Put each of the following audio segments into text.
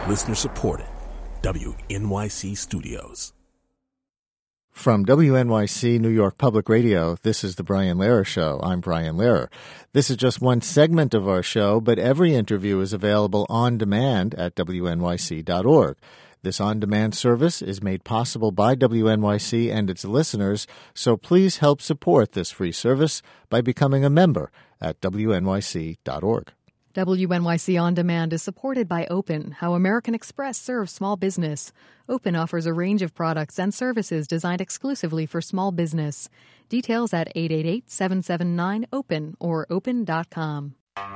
Listener supported. WNYC Studios. From WNYC New York Public Radio, this is The Brian Lehrer Show. I'm Brian Lehrer. This is just one segment of our show, but every interview is available on demand at WNYC.org. This on-demand service is made possible by WNYC and its listeners, so please help support this free service by becoming a member at WNYC.org. WNYC On Demand is supported by Open, how American Express serves small business. Open offers a range of products and services designed exclusively for small business. Details at 888-779-OPEN or open.com.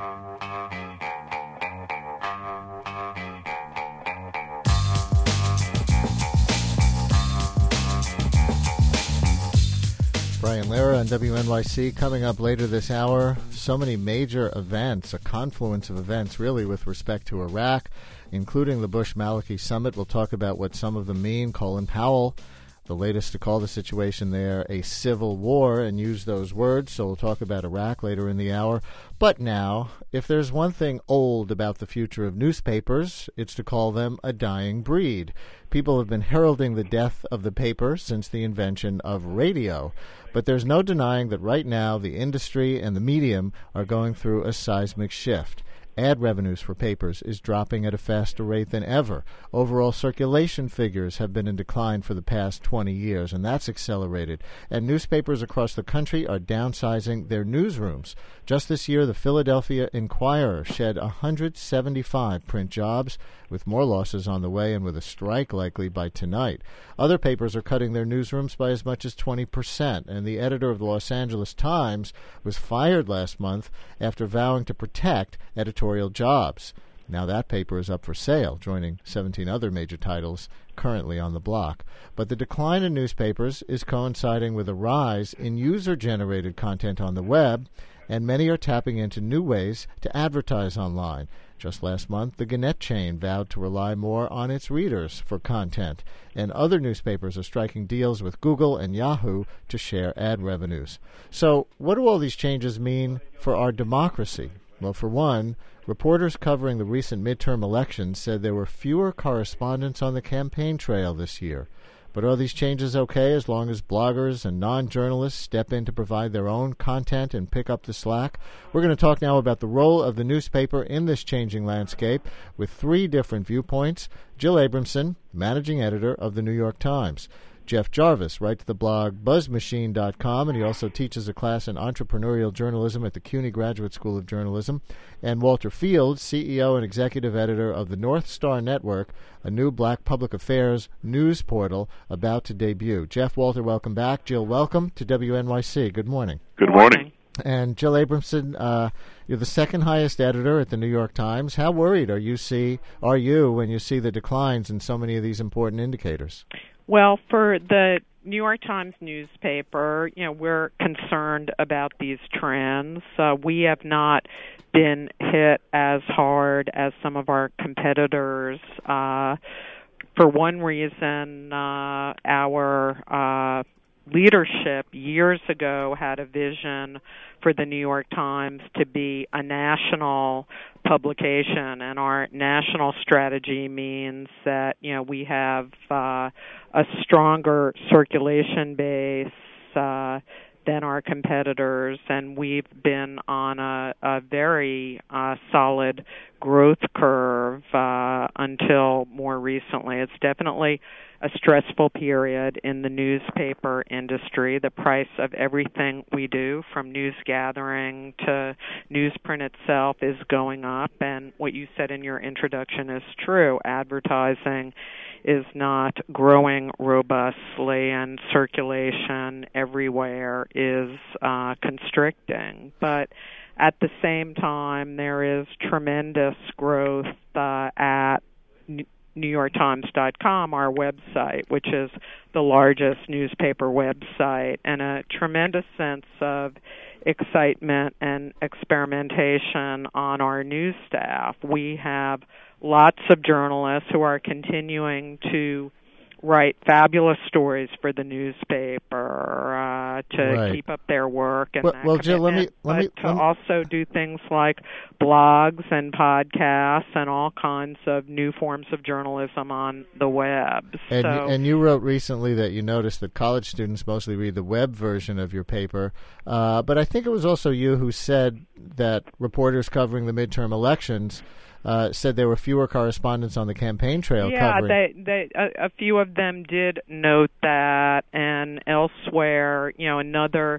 Brian Lehrer on WNYC. Coming up later this hour, so many major events, a confluence of events really with respect to Iraq, including the Bush-Maliki summit. We'll talk about what some of them mean. Colin Powell, the latest to call the situation there a civil war and use those words. So we'll talk about Iraq later in the hour. But now, if there's one thing old about the future of newspapers, it's to call them a dying breed. People have been heralding the death of the paper since the invention of radio. But there's no denying that right now the industry and the medium are going through a seismic shift. Ad revenues for papers is dropping at a faster rate than ever. Overall circulation figures have been in decline for the past 20 years, and that's accelerated. And newspapers across the country are downsizing their newsrooms. Just this year, the Philadelphia Inquirer shed 175 print jobs, with more losses on the way and with a strike likely by tonight. Other papers are cutting their newsrooms by as much as 20%, and the editor of the Los Angeles Times was fired last month after vowing to protect editorial jobs. Now that paper is up for sale, joining 17 other major titles currently on the block. But the decline in newspapers is coinciding with a rise in user-generated content on the web, and many are tapping into new ways to advertise online. Just last month, the Gannett chain vowed to rely more on its readers for content, and other newspapers are striking deals with Google and Yahoo to share ad revenues. So what do all these changes mean for our democracy? Well, for one, reporters covering the recent midterm elections said there were fewer correspondents on the campaign trail this year. But are these changes okay as long as bloggers and non-journalists step in to provide their own content and pick up the slack? We're going to talk now about the role of the newspaper in this changing landscape with three different viewpoints. Jill Abramson, managing editor of the New York Times. Jeff Jarvis writes the blog buzzmachine.com, and he also teaches a class in entrepreneurial journalism at the CUNY Graduate School of Journalism. And Walter Fields, CEO and executive editor of the North Star Network, a new black public affairs news portal about to debut. Jeff, Walter, welcome back. Jill, welcome to WNYC. Good morning. Good morning. And Jill Abramson, you're the second highest editor at the New York Times. How worried are you when you see the declines in so many of these important indicators? Well, for the New York Times newspaper, we're concerned about these trends. We have not been hit as hard as some of our competitors. For one reason, our leadership years ago had a vision for the New York Times to be a national publication, and our national strategy means that we have a stronger circulation base than our competitors, and we've been on a very solid growth curve until more recently. It's definitely a stressful period in the newspaper industry. The price of everything we do, from news gathering to newsprint itself, is going up. And what you said in your introduction is true. Advertising is not growing robustly, and circulation everywhere is constricting. But at the same time, there is tremendous growth at NewYorkTimes.com, our website, which is the largest newspaper website, and a tremendous sense of excitement and experimentation on our news staff. We have lots of journalists who are continuing to write fabulous stories for the newspaper. to keep up their work and well, Jill, let me also do things like blogs and podcasts and all kinds of new forms of journalism on the web. And you wrote recently that you noticed that college students mostly read the web version of your paper, but I think it was also you who said that reporters covering the midterm elections said there were fewer correspondents on the campaign trail covering. A few of them did note that, and elsewhere, another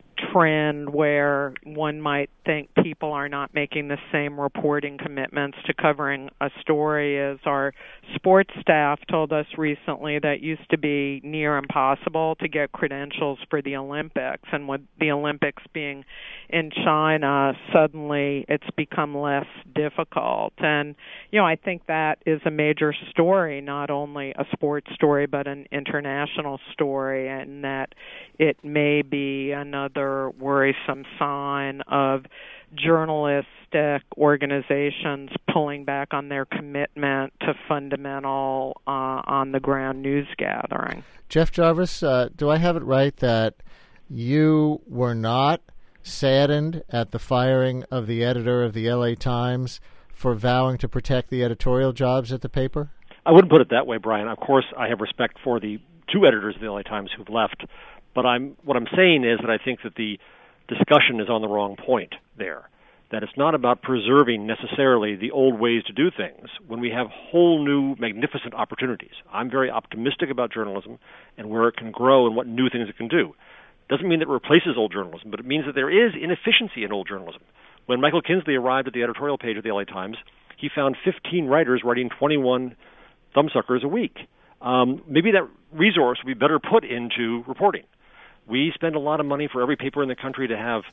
trend where one might think people are not making the same reporting commitments to covering a story is our sports staff told us recently that it used to be near impossible to get credentials for the Olympics, and with the Olympics being in China, suddenly it's become less difficult. And, I think that is a major story, not only a sports story, but an international story, and that it may be another worrisome sign of journalistic organizations pulling back on their commitment to fundamental on-the-ground news gathering. Jeff Jarvis, do I have it right that you were not saddened at the firing of the editor of the LA Times for vowing to protect the editorial jobs at the paper? I wouldn't put it that way, Brian. Of course, I have respect for the two editors of the LA Times who've left, but what I'm saying is that I think that the discussion is on the wrong point there, that it's not about preserving necessarily the old ways to do things when we have whole new magnificent opportunities. I'm very optimistic about journalism and where it can grow and what new things it can do. Doesn't mean that it replaces old journalism, but it means that there is inefficiency in old journalism. When Michael Kinsley arrived at the editorial page of the LA Times, he found 15 writers writing 21 thumbsuckers a week. Maybe that resource would be better put into reporting. We spend a lot of money for every paper in the country to have,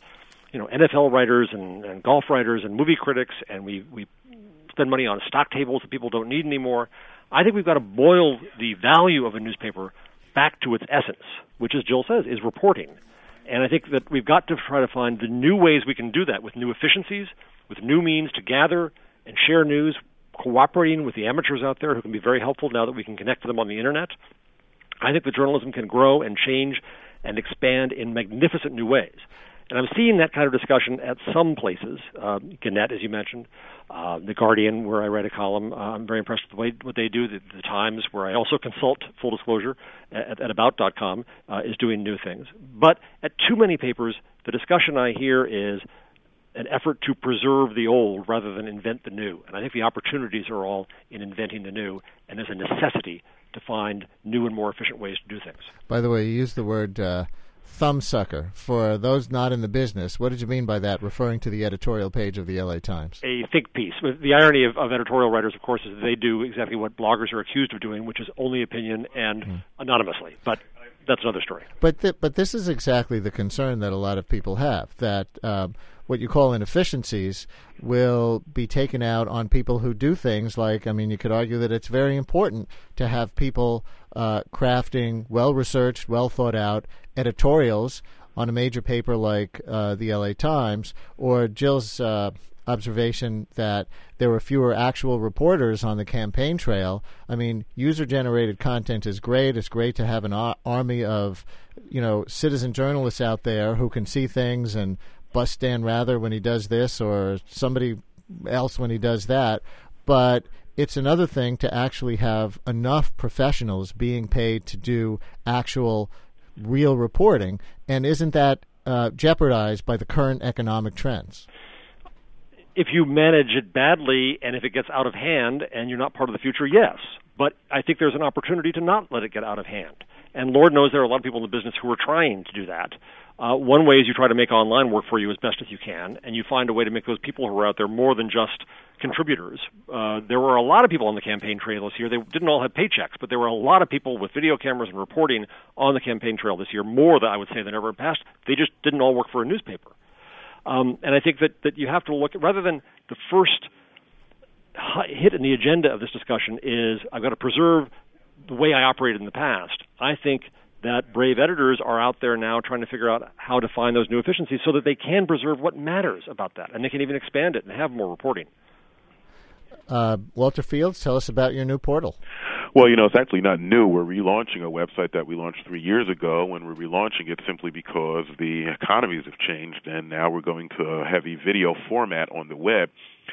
NFL writers and golf writers and movie critics, and we spend money on stock tables that people don't need anymore. I think we've got to boil the value of a newspaper back to its essence, which, as Jill says, is reporting. And I think that we've got to try to find the new ways we can do that with new efficiencies, with new means to gather and share news, cooperating with the amateurs out there who can be very helpful now that we can connect to them on the Internet. I think the journalism can grow and change and expand in magnificent new ways. And I'm seeing that kind of discussion at some places. Gannett, as you mentioned, The Guardian, where I write a column. I'm very impressed with what they do. The Times, where I also consult, full disclosure, at About.com, is doing new things. But at too many papers, the discussion I hear is an effort to preserve the old rather than invent the new. And I think the opportunities are all in inventing the new, and there's a necessity to find new and more efficient ways to do things. By the way, you used the word thumbsucker. For those not in the business, what did you mean by that, referring to the editorial page of the LA Times? A think piece. The irony of editorial writers, of course, is that they do exactly what bloggers are accused of doing, which is only opinion and anonymously. But that's another story. But this is exactly the concern that a lot of people have, that what you call inefficiencies will be taken out on people who do things like, you could argue that it's very important to have people crafting well-researched, well-thought-out editorials on a major paper like the LA Times, or Jill's observation that there were fewer actual reporters on the campaign trail. User-generated content is great. It's great to have an army of, citizen journalists out there who can see things and bust Dan Rather when he does this or somebody else when he does that. But it's another thing to actually have enough professionals being paid to do actual real reporting. And isn't that jeopardized by the current economic trends? If you manage it badly and if it gets out of hand and you're not part of the future, yes. But I think there's an opportunity to not let it get out of hand. And Lord knows there are a lot of people in the business who are trying to do that. One way is you try to make online work for you as best as you can, and you find a way to make those people who are out there more than just contributors. There were a lot of people on the campaign trail this year. They didn't all have paychecks, but there were a lot of people with video cameras and reporting on the campaign trail this year, more than I would say than ever in the past. They just didn't all work for a newspaper. And I think that you have to look, rather than the first hit in the agenda of this discussion is I've got to preserve the way I operated in the past. I think that brave editors are out there now trying to figure out how to find those new efficiencies so that they can preserve what matters about that, and they can even expand it and have more reporting. Walter Fields, tell us about your new portal. Well, it's actually not new. We're relaunching a website that we launched 3 years ago, and we're relaunching it simply because the economies have changed, and now we're going to a heavy video format on the web.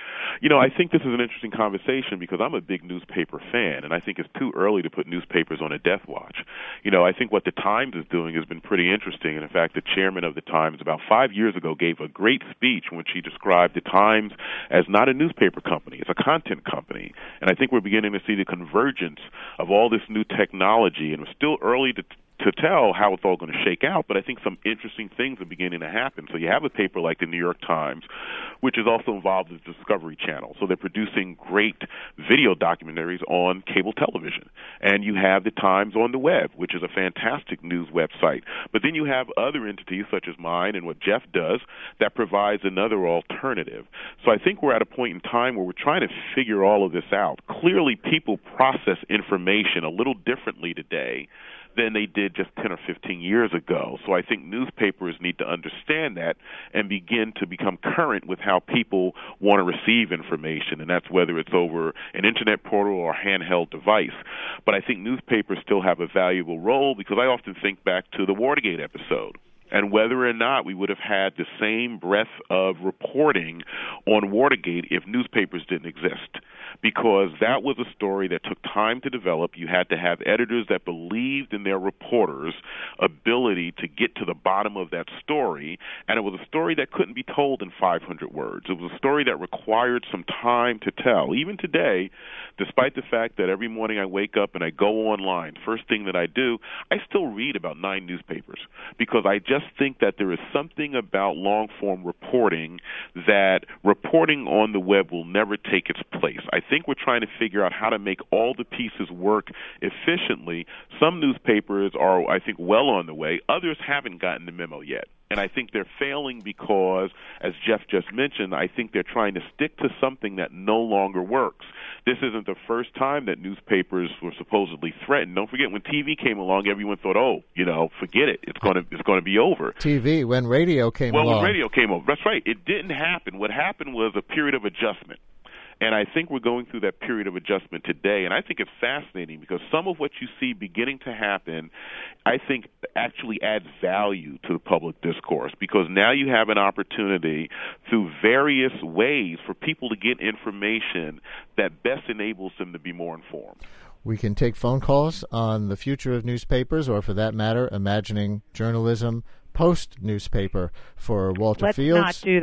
I think this is an interesting conversation because I'm a big newspaper fan, and I think it's too early to put newspapers on a death watch. I think what the Times is doing has been pretty interesting, and in fact, the chairman of the Times about 5 years ago gave a great speech in which he described the Times as not a newspaper company, it's a content company. And I think we're beginning to see the convergence of all this new technology, and we're still early to tell how it's all going to shake out, but I think some interesting things are beginning to happen. So you have a paper like the New York Times, which is also involved with the Discovery Channel. So they're producing great video documentaries on cable television. And you have the Times on the web, which is a fantastic news website. But then you have other entities such as mine and what Jeff does that provides another alternative. So I think we're at a point in time where we're trying to figure all of this out. Clearly, people process information a little differently today than they did just 10 or 15 years ago. So I think newspapers need to understand that and begin to become current with how people want to receive information, and that's whether it's over an internet portal or a handheld device. But I think newspapers still have a valuable role because I often think back to the Watergate episode and whether or not we would have had the same breadth of reporting on Watergate if newspapers didn't exist. Because that was a story that took time to develop. You had to have editors that believed in their reporters' ability to get to the bottom of that story, and it was a story that couldn't be told in 500 words. It was a story that required some time to tell. Even today, despite the fact that every morning I wake up and I go online, first thing that I do, I still read about 9 newspapers because I just think that there is something about long-form reporting that reporting on the web will never take its place. I think we're trying to figure out how to make all the pieces work efficiently. Some newspapers are, I think, well on the way. Others haven't gotten the memo yet. And I think they're failing because, as Jeff just mentioned, I think they're trying to stick to something that no longer works. This isn't the first time that newspapers were supposedly threatened. Don't forget, when TV came along, everyone thought, forget it. It's going to be over. TV, when radio came along. Well, when radio came over. That's right. It didn't happen. What happened was a period of adjustment. And I think we're going through that period of adjustment today. And I think it's fascinating because some of what you see beginning to happen, I think, actually adds value to the public discourse because now you have an opportunity through various ways for people to get information that best enables them to be more informed. We can take phone calls on the future of newspapers or, for that matter, imagining journalism post-newspaper for Walter Fields. Let's not do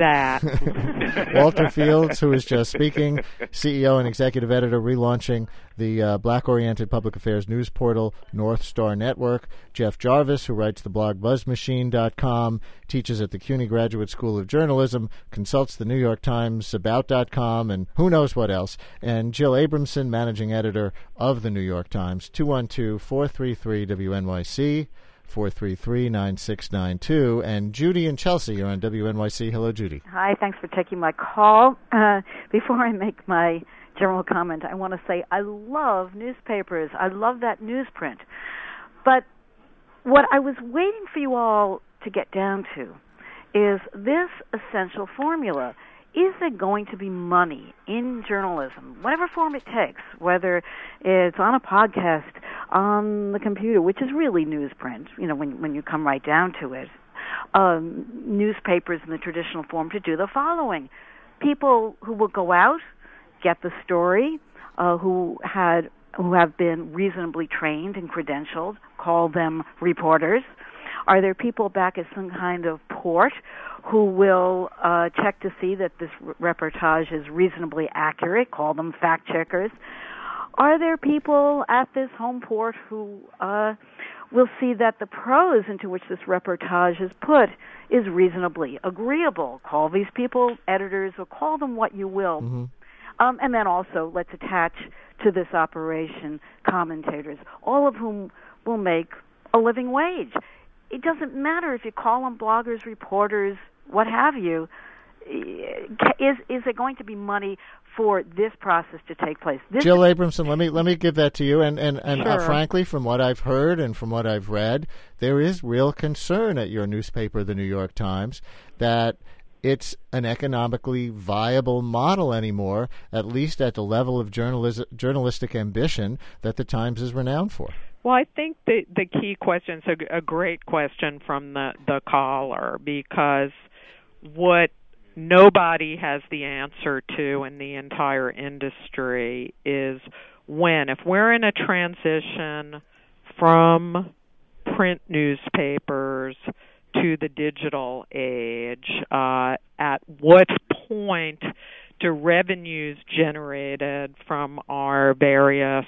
that. Walter Fields, who is just speaking, CEO and executive editor, relaunching the black-oriented public affairs news portal North Star Network. Jeff Jarvis, who writes the blog BuzzMachine.com, teaches at the CUNY Graduate School of Journalism, consults the New York Times About.com, and who knows what else. And Jill Abramson, managing editor of the New York Times. 212-433-WNYC. 433-9692. And Judy in Chelsea, you're on WNYC. Hello, Judy. Hi, thanks for taking my call. Before I make my general comment, I want to say I love newspapers. I love that newsprint. But what I was waiting for you all to get down to is this essential formula. Is there going to be money in journalism, whatever form it takes, whether it's on a podcast, on the computer, which is really newsprint, when you come right down to it, newspapers in the traditional form to do the following. People who will go out, get the story, who have been reasonably trained and credentialed, call them reporters. Are there people back at some kind of port who will check to see that this reportage is reasonably accurate, call them fact-checkers? Are there people at this home port who will see that the prose into which this reportage is put is reasonably agreeable? Call these people editors or call them what you will. Mm-hmm. And then also let's attach to this operation commentators, all of whom will make a living wage. It doesn't matter if you call them bloggers, reporters, what have you. Is there going to be money for this process to take place? Jill Abramson, let me give that to you. And sure. Frankly, from what I've heard and from what I've read, there is real concern at your newspaper, the New York Times, that it's an economically viable model anymore, at least at the level of journalistic ambition that the Times is renowned for? Well, I think the key question is a great question from the caller, because what nobody has the answer to in the entire industry is when, if we're in a transition from print newspapers to the digital age, at what point do revenues generated from our various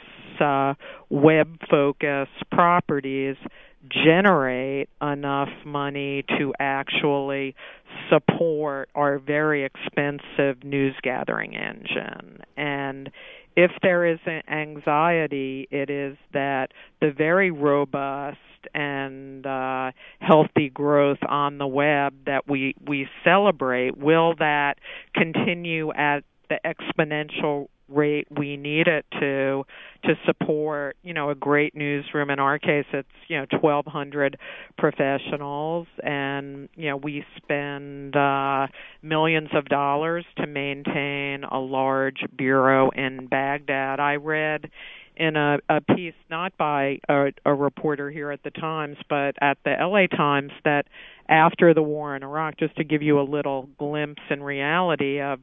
web-focused properties generate enough money to actually support our very expensive news-gathering engine? And if there is an anxiety, it is that the very robust and healthy growth on the web that we celebrate, will that continue at the exponential rate we need it to support, a great newsroom? In our case, it's 1,200 professionals, and we spend millions of dollars to maintain a large bureau in Baghdad. I read in a piece not by a reporter here at the Times, but at the LA Times, that after the war in Iraq, just to give you a little glimpse in reality of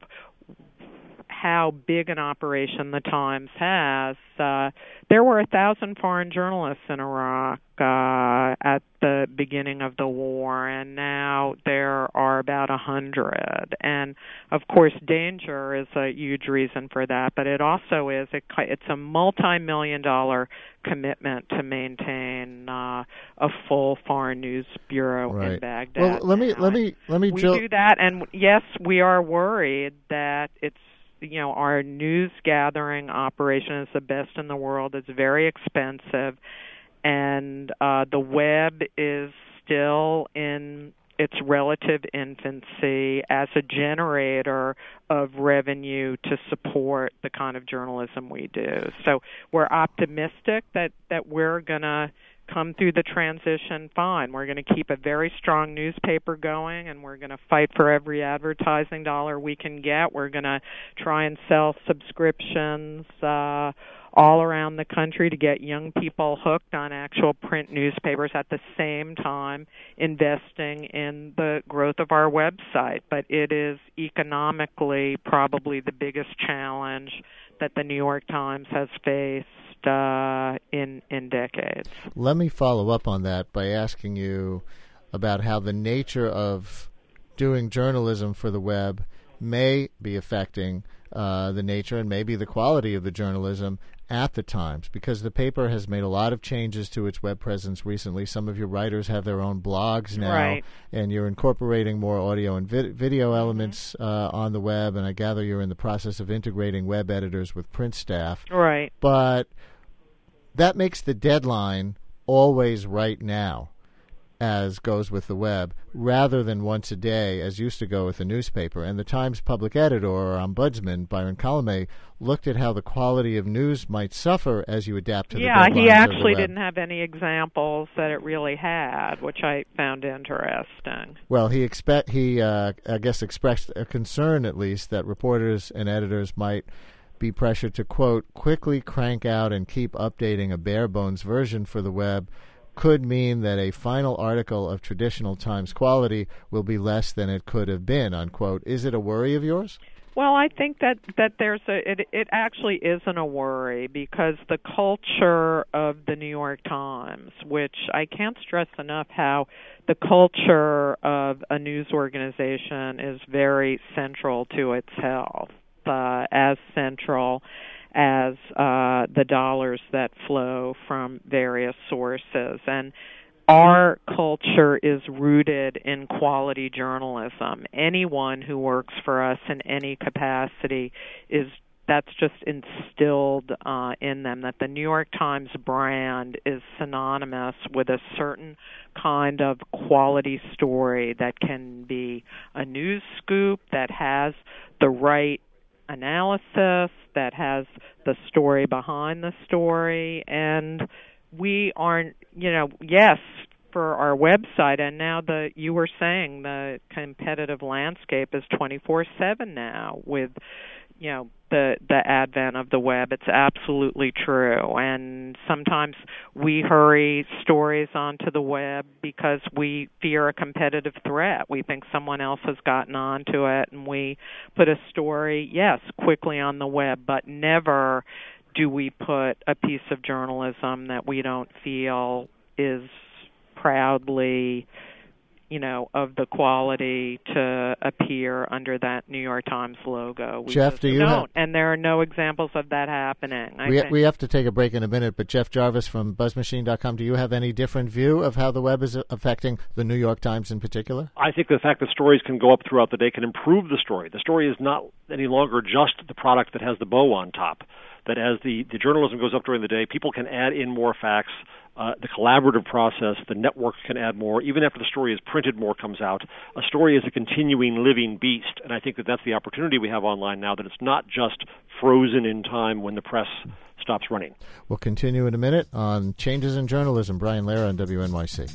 how big an operation the Times has, there were 1,000 foreign journalists in Iraq at the beginning of the war, and now there are about 100. And of course, danger is a huge reason for that, but it also is it's a multi-million-dollar commitment to maintain a full foreign news bureau in Baghdad. Well, let me. We do that, and yes, we are worried that it's. Our news gathering operation is the best in the world. It's very expensive, and the web is still in its relative infancy as a generator of revenue to support the kind of journalism we do. So we're optimistic that we're going to come through the transition fine. We're going to keep a very strong newspaper going, and we're going to fight for every advertising dollar we can get. We're going to try and sell subscriptions all around the country to get young people hooked on actual print newspapers, at the same time investing in the growth of our website. But it is economically probably the biggest challenge that the New York Times has faced in decades. Let me follow up on that by asking you about how the nature of doing journalism for the web may be affecting the nature and maybe the quality of the journalism at the Times, because the paper has made a lot of changes to its web presence recently. Some of your writers have their own blogs now, and you're incorporating more audio and video elements on the web, and I gather you're in the process of integrating web editors with print staff. Right. But that makes the deadline always right now, as goes with the web, rather than once a day, as used to go with the newspaper. And the Times public editor or ombudsman, Byron Colomé, looked at how the quality of news might suffer as you adapt to the deadlines of the web. Yeah, he actually didn't have any examples that it really had, which I found interesting. Well, he I guess expressed a concern, at least, that reporters and editors might be pressured to, quote, quickly crank out and keep updating a bare-bones version for the web could mean that a final article of traditional Times quality will be less than it could have been, unquote. Is it a worry of yours? Well, I think that there's it actually isn't a worry, because the culture of the New York Times, which I can't stress enough how the culture of a news organization is very central to its health, as central as the dollars that flow from various sources. And our culture is rooted in quality journalism. Anyone who works for us in any capacity that's just instilled in them, that the New York Times brand is synonymous with a certain kind of quality story that can be a news scoop, that has the right analysis, that has the story behind the story. And we aren't, yes, for our website. And now you were saying the competitive landscape is 24/7 now with, the advent of the web. It's absolutely true. And sometimes we hurry stories onto the web because we fear a competitive threat. We think someone else has gotten onto it, and we put a story, yes, quickly on the web, but never do we put a piece of journalism that we don't feel is proudly, of the quality to appear under that New York Times logo. We Jeff, do you don't, and there are no examples of that happening. We have to take a break in a minute, but Jeff Jarvis from BuzzMachine.com, do you have any different view of how the web is affecting the New York Times in particular? I think the fact that stories can go up throughout the day can improve the story. The story is not any longer just the product that has the bow on top. That as the journalism goes up during the day, people can add in more facts. The collaborative process, the network can add more. Even after the story is printed, more comes out. A story is a continuing, living beast, and I think that that's the opportunity we have online now, that it's not just frozen in time when the press stops running. We'll continue in a minute on Changes in Journalism. Brian Lehrer on WNYC.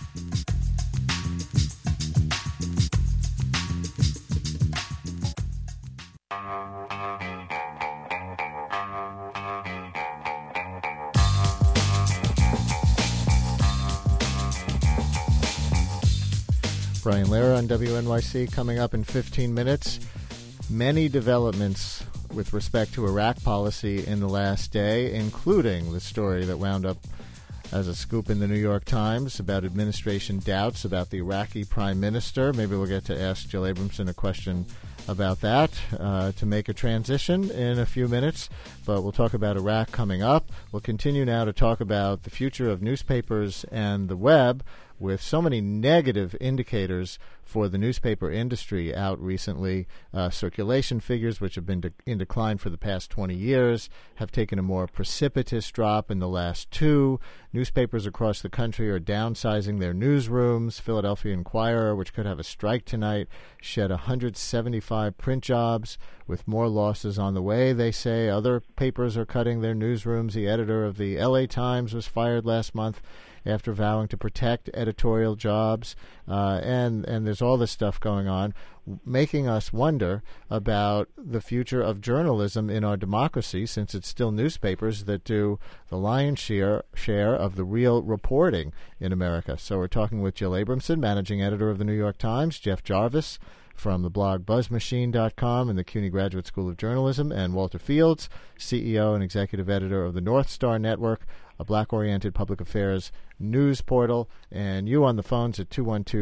Brian Lehrer on WNYC. Coming up in 15 minutes, many developments with respect to Iraq policy in the last day, including the story that wound up as a scoop in the New York Times about administration doubts about the Iraqi prime minister. Maybe we'll get to ask Jill Abramson a question about that to make a transition in a few minutes. But we'll talk about Iraq coming up. We'll continue now to talk about the future of newspapers and the web, with so many negative indicators for the newspaper industry out recently. Circulation figures, which have been in decline for the past 20 years, have taken a more precipitous drop in the last 2. Newspapers across the country are downsizing their newsrooms. Philadelphia Inquirer, which could have a strike tonight, shed 175 print jobs, with more losses on the way, they say. Other papers are cutting their newsrooms. The editor of the LA Times was fired last month after vowing to protect editorial jobs, and there's all this stuff going on, making us wonder about the future of journalism in our democracy, since it's still newspapers that do the lion's share of the real reporting in America. So we're talking with Jill Abramson, managing editor of the New York Times, Jeff Jarvis from the blog BuzzMachine.com and the CUNY Graduate School of Journalism, and Walter Fields, CEO and executive editor of the North Star Network, a black-oriented public affairs news portal. And you on the phones at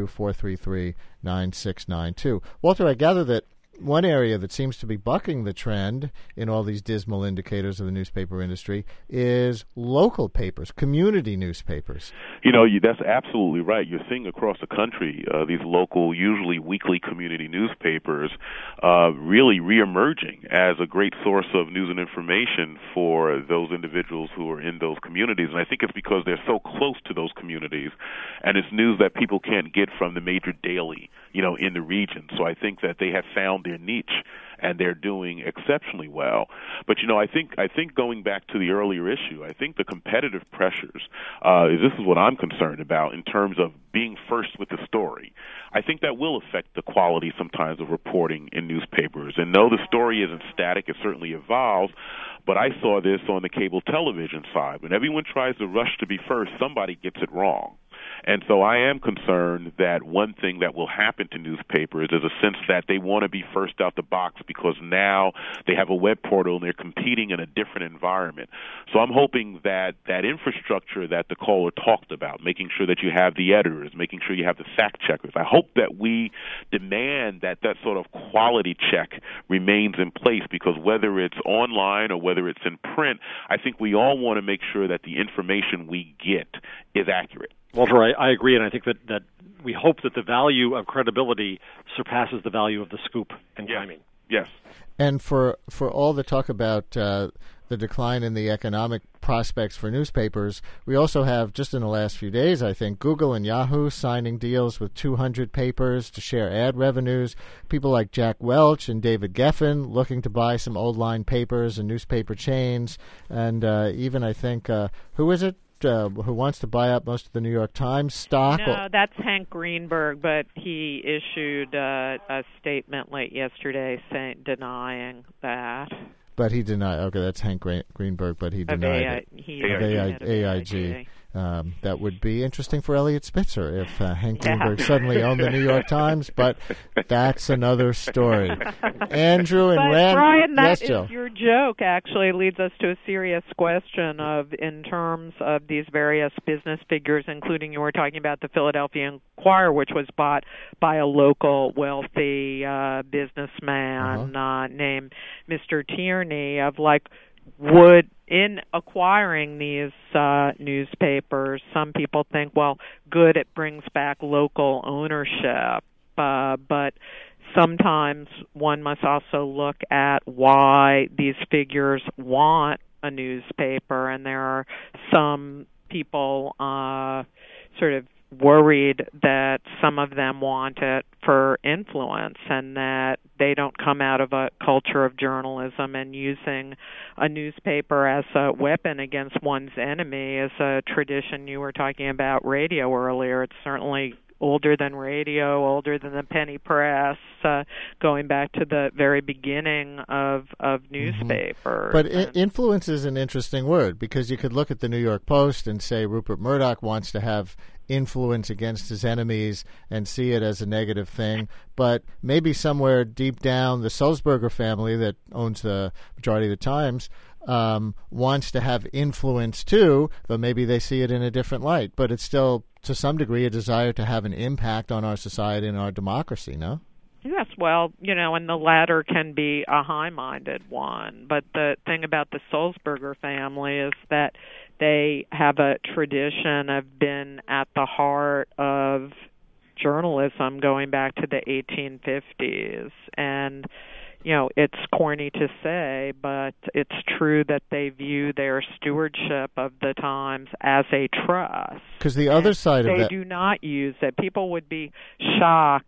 212-433-9692. Walter, I gather that one area that seems to be bucking the trend in all these dismal indicators of the newspaper industry is local papers, community newspapers. That's absolutely right. You're seeing across the country these local, usually weekly community newspapers really reemerging as a great source of news and information for those individuals who are in those communities. And I think it's because they're so close to those communities, and it's news that people can't get from the major daily, in the region. So I think that they have found their niche, and they're doing exceptionally well. But I think going back to the earlier issue, I think the competitive pressures, this is what I'm concerned about in terms of being first with the story. I think that will affect the quality sometimes of reporting in newspapers. And no, the story isn't static; it certainly evolves. But I saw this on the cable television side. When everyone tries to rush to be first, somebody gets it wrong. And so I am concerned that one thing that will happen to newspapers is a sense that they want to be first out the box because now they have a web portal and they're competing in a different environment. So I'm hoping that that infrastructure that the caller talked about, making sure that you have the editors, making sure you have the fact checkers, I hope that we demand that sort of quality check remains in place, because whether it's online or whether it's in print, I think we all want to make sure that the information we get is accurate. Walter, I agree, and I think that we hope that the value of credibility surpasses the value of the scoop and timing. Yes. And for all the talk about the decline in the economic prospects for newspapers, we also have, just in the last few days, I think, Google and Yahoo signing deals with 200 papers to share ad revenues. People like Jack Welch and David Geffen looking to buy some old line papers and newspaper chains. And even, I think, who is it? who wants to buy up most of the New York Times stock? No, that's Hank Greenberg, but he issued a statement late yesterday denying that. But he denied. Okay, that's Hank Greenberg, but he denied it. AIG. That would be interesting for Elliot Spitzer if Hank Greenberg suddenly owned the New York Times, but that's another story. Andrew and Rand. Brian, that yes, Joe. is your joke actually leads us to a serious question in terms of these various business figures, including you were talking about the Philadelphia Inquirer, which was bought by a local wealthy businessman named Mr. Tierney, of would in acquiring these newspapers, some people think, well, good, it brings back local ownership, but sometimes one must also look at why these figures want a newspaper, and there are some people sort of worried that some of them want it for influence and that they don't come out of a culture of journalism, and using a newspaper as a weapon against one's enemy is a tradition. You were talking about radio earlier. It's certainly older than radio, older than the penny press, going back to the very beginning of newspapers. But influence is an interesting word, because you could look at the New York Post and say Rupert Murdoch wants to have influence against his enemies and see it as a negative thing. But maybe somewhere deep down, the Sulzberger family that owns the majority of the Times wants to have influence too, though maybe they see it in a different light. But it's still, to some degree, a desire to have an impact on our society and our democracy, no? Yes, well, and the latter can be a high-minded one. But the thing about the Sulzberger family is that they have a tradition of been at the heart of journalism going back to the 1850s. And, it's corny to say, but it's true that they view their stewardship of the Times as a trust. Because the other side of that... They do not use it. People would be shocked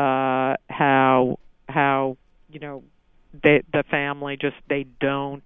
how the family just, they don't,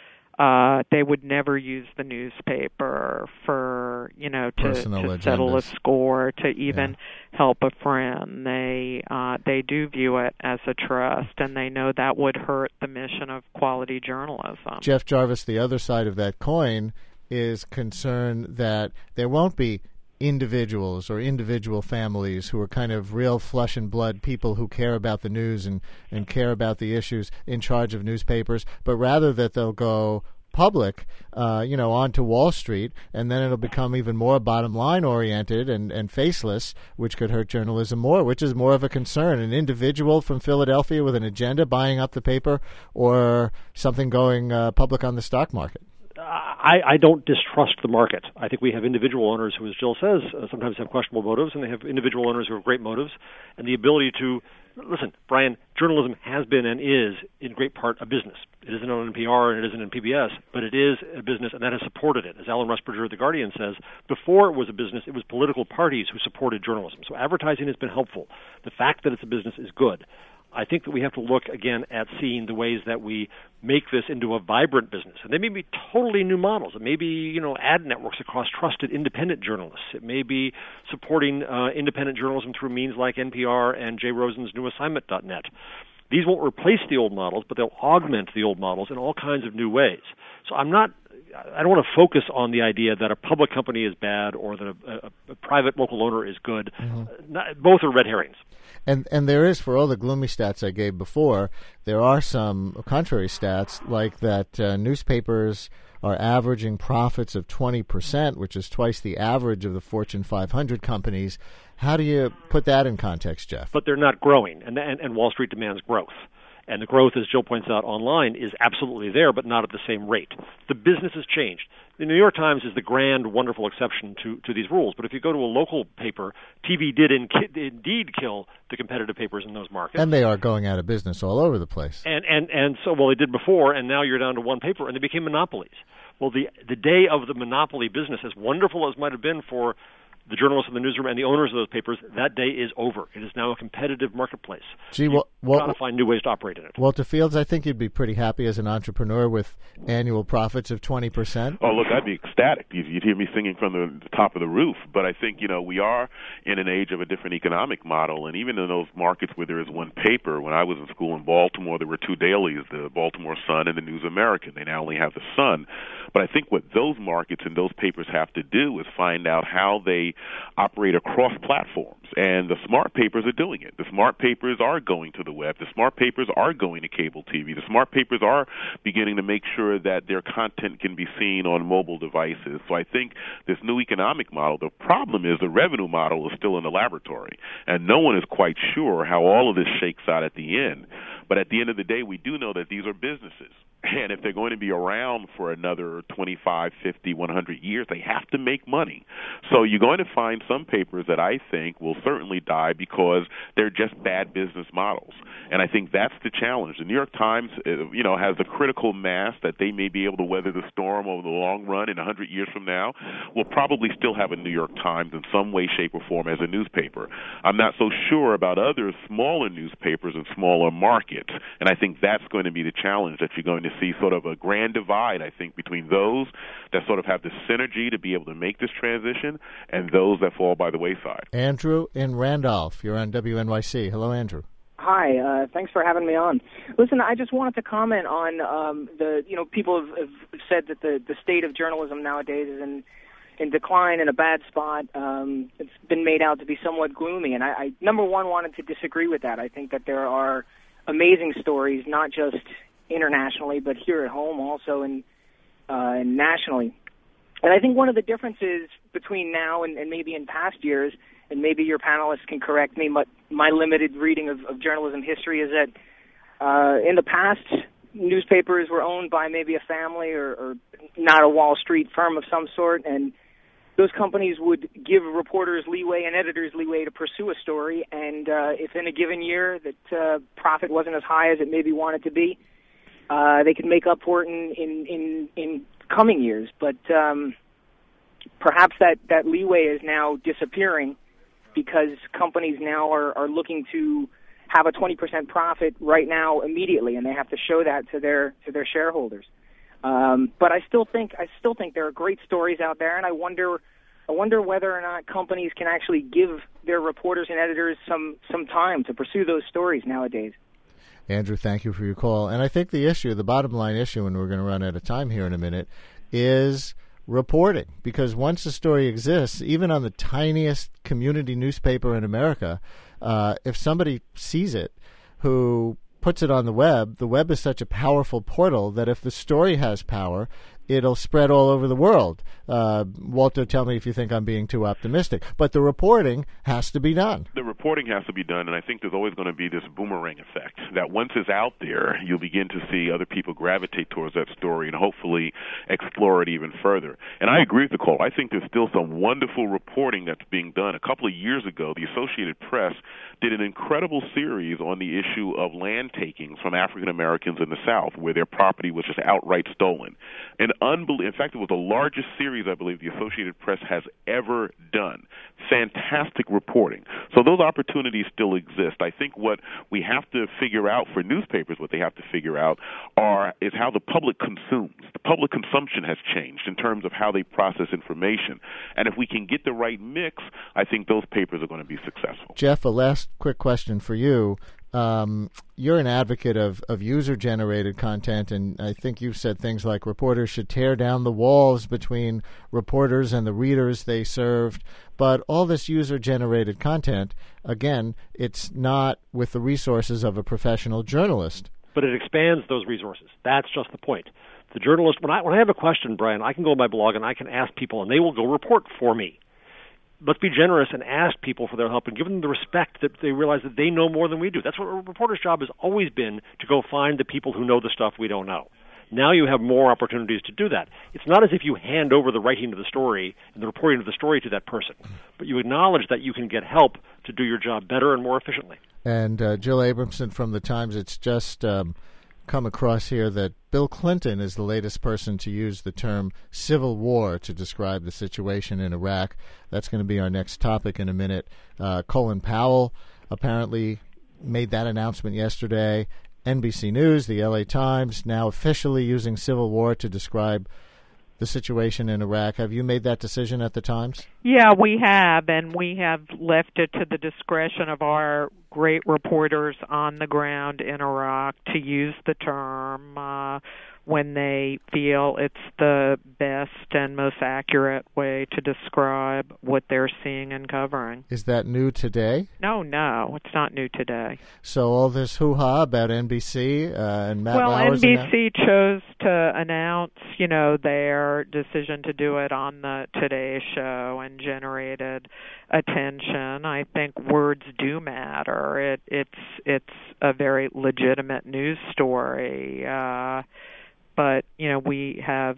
they would never use the newspaper for, to settle a score, to even help a friend. They do view it as a trust, and they know that would hurt the mission of quality journalism. Jeff Jarvis, the other side of that coin is concerned that there won't be individuals or individual families who are kind of real flesh and blood people who care about the news and care about the issues in charge of newspapers, but rather that they'll go public, onto Wall Street, and then it'll become even more bottom line oriented and faceless, which could hurt journalism more, which is more of a concern. An individual from Philadelphia with an agenda buying up the paper, or something going public on the stock market. I don't distrust the market. I think we have individual owners who, as Jill says, sometimes have questionable motives, and they have individual owners who have great motives, and the ability to listen. Brian, journalism has been and is in great part a business. It isn't on NPR and it isn't in PBS, but it is a business, and that has supported it. As Alan Rusbridger of The Guardian says, before it was a business, it was political parties who supported journalism. So advertising has been helpful. The fact that it's a business is good. I think that we have to look again at seeing the ways that we make this into a vibrant business. And they may be totally new models. It may be, ad networks across trusted independent journalists. It may be supporting independent journalism through means like NPR and Jay Rosen's newassignment.net. These won't replace the old models, but they'll augment the old models in all kinds of new ways. So I don't want to focus on the idea that a public company is bad or that a private local owner is good. Both are red herrings. And there is, for all the gloomy stats I gave before, there are some contrary stats, like that newspapers are averaging profits of 20%, which is twice the average of the Fortune 500 companies. How do you put that in context, Jeff? But they're not growing, and Wall Street demands growth. And the growth, as Jill points out online, is absolutely there, but not at the same rate. The business has changed. The New York Times is the grand, wonderful exception to these rules. But if you go to a local paper, TV did indeed kill the competitive papers in those markets. And they are going out of business all over the place. And so, well, they did before, and now you're down to one paper, and they became monopolies. Well, the day of the monopoly business, as wonderful as might have been for the journalists in the newsroom and the owners of those papers, that day is over. It is now a competitive marketplace. You've got to find new ways to operate in it. Walter Fields, I think you'd be pretty happy as an entrepreneur with annual profits of 20%. Oh, look, I'd be ecstatic. You'd hear me singing from the top of the roof. But I think, we are in an age of a different economic model. And even in those markets where there is one paper, when I was in school in Baltimore, there were two dailies, the Baltimore Sun and the News American. They now only have the Sun. But I think what those markets and those papers have to do is find out how they operate across platforms. And the smart papers are doing it. The smart papers are going to the web. The smart papers are going to cable TV. The smart papers are beginning to make sure that their content can be seen on mobile devices. So I think this new economic model, the problem is the revenue model is still in the laboratory. And no one is quite sure how all of this shakes out at the end. But at the end of the day, we do know that these are businesses. And if they're going to be around for another 25, 50, 100 years, they have to make money. So you're going to find some papers that I think will certainly die because they're just bad business models. And I think that's the challenge. The New York Times, has the critical mass that they may be able to weather the storm over the long run. In 100 years from now, we'll probably still have a New York Times in some way, shape, or form as a newspaper. I'm not so sure about other smaller newspapers in smaller markets. And I think that's going to be the challenge, that you're going to see sort of a grand divide, I think, between those that sort of have the synergy to be able to make this transition and those that fall by the wayside. Andrew in Randolph, you're on WNYC. Hello, Andrew. Hi, thanks for having me on. Listen, I just wanted to comment on people have said that the state of journalism nowadays is in decline, in a bad spot. It's been made out to be somewhat gloomy, and I number one, wanted to disagree with that. I think that there are amazing stories, not just internationally, but here at home also and nationally. And I think one of the differences between now and maybe in past years, and maybe your panelists can correct me, but my limited reading of journalism history is that in the past, newspapers were owned by maybe a family or not a Wall Street firm of some sort, and those companies would give reporters leeway and editors leeway to pursue a story, and if in a given year that profit wasn't as high as it maybe wanted to be, they could make up for it in coming years. But perhaps that leeway is now disappearing because companies now are looking to have a 20% profit right now immediately, and they have to show that to their shareholders. But I still think there are great stories out there, and I wonder whether or not companies can actually give their reporters and editors some time to pursue those stories nowadays. Andrew, thank you for your call. And I think the bottom line issue, and we're going to run out of time here in a minute, is reporting. Because once a story exists, even on the tiniest community newspaper in America, if somebody sees it who puts it on the web is such a powerful portal that if the story has power, it'll spread all over the world. Walter, tell me if you think I'm being too optimistic. But the reporting has to be done. The reporting has to be done, and I think there's always going to be this boomerang effect, that once it's out there, you'll begin to see other people gravitate towards that story and hopefully explore it even further. And I agree with the call. I think there's still some wonderful reporting that's being done. A couple of years ago, the Associated Press did an incredible series on the issue of land takings from African Americans in the South, where their property was just outright stolen. In fact, it was the largest series, I believe, the Associated Press has ever done. Fantastic reporting. So those opportunities still exist. I think what we have to figure out for newspapers, what they have to figure out is how the public consumes. The public consumption has changed in terms of how they process information. And if we can get the right mix, I think those papers are going to be successful. Jeff, a last quick question for you. You're an advocate of user-generated content, and I think you've said things like reporters should tear down the walls between reporters and the readers they served. But all this user-generated content, again, it's not with the resources of a professional journalist. But it expands those resources. That's just the point. The journalist, when I have a question, Brian, I can go on my blog and I can ask people, and they will go report for me. Let's be generous and ask people for their help and give them the respect that they realize that they know more than we do. That's what a reporter's job has always been, to go find the people who know the stuff we don't know. Now you have more opportunities to do that. It's not as if you hand over the writing of the story and the reporting of the story to that person, but you acknowledge that you can get help to do your job better and more efficiently. And Jill Abramson from The Times, it's just come across here that Bill Clinton is the latest person to use the term civil war to describe the situation in Iraq. That's going to be our next topic in a minute. Colin Powell apparently made that announcement yesterday. NBC News, the LA Times, now officially using civil war to describe the situation in Iraq. Have you made that decision at the Times? Yeah, we have, and we have left it to the discretion of our great reporters on the ground in Iraq to use the term when they feel it's the best and most accurate way to describe what they're seeing and covering. Is that new today? No, it's not new today. So all this hoo-ha about NBC and Matt Lauer's... Well, NBC chose to announce, their decision to do it on the Today Show and generated attention. I think words do matter. It's a very legitimate news story. But, we have,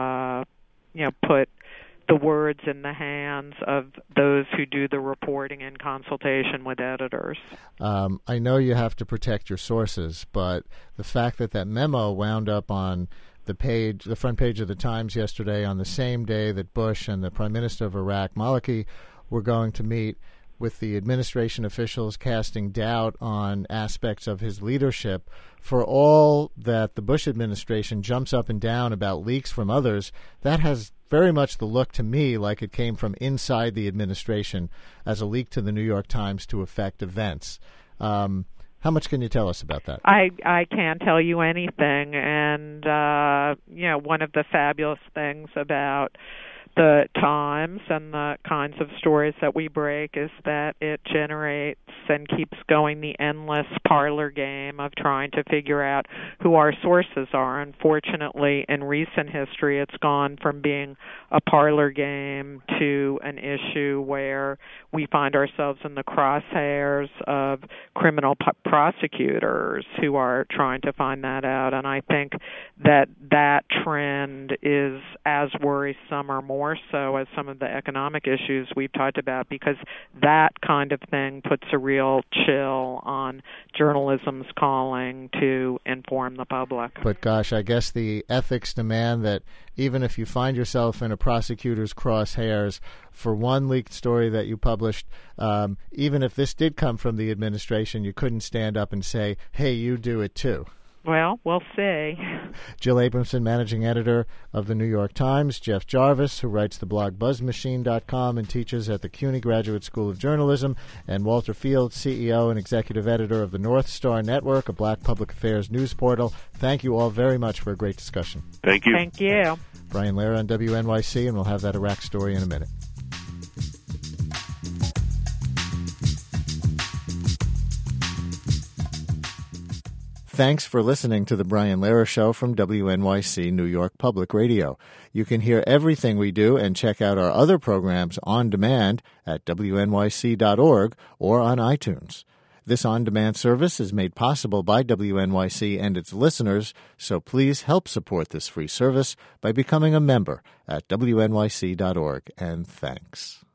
put the words in the hands of those who do the reporting in consultation with editors. I know you have to protect your sources, but the fact that memo wound up on the front page of the Times yesterday on the same day that Bush and the Prime Minister of Iraq, Maliki, were going to meet, with the administration officials casting doubt on aspects of his leadership, for all that the Bush administration jumps up and down about leaks from others, that has very much the look to me like it came from inside the administration as a leak to the New York Times to affect events. How much can you tell us about that? I can't tell you anything, and one of the fabulous things about the Times and the kinds of stories that we break is that it generates and keeps going the endless parlor game of trying to figure out who our sources are. Unfortunately, in recent history, it's gone from being a parlor game to an issue where we find ourselves in the crosshairs of criminal prosecutors who are trying to find that out. And I think that trend is as worrisome or more so as some of the economic issues we've talked about, because that kind of thing puts a real chill on journalism's calling to inform the public. But gosh, I guess the ethics demand that even if you find yourself in a prosecutor's crosshairs for one leaked story that you published, even if this did come from the administration, you couldn't stand up and say, hey, you do it too. Well, we'll see. Jill Abramson, managing editor of the New York Times. Jeff Jarvis, who writes the blog BuzzMachine.com and teaches at the CUNY Graduate School of Journalism. And Walter Fields, CEO and executive editor of the North Star Network, a black public affairs news portal. Thank you all very much for a great discussion. Thank you. Thank you. Brian Lehrer on WNYC, and we'll have that Iraq story in a minute. Thanks for listening to The Brian Lehrer Show from WNYC New York Public Radio. You can hear everything we do and check out our other programs on demand at wnyc.org or on iTunes. This on-demand service is made possible by WNYC and its listeners, so please help support this free service by becoming a member at wnyc.org, and thanks.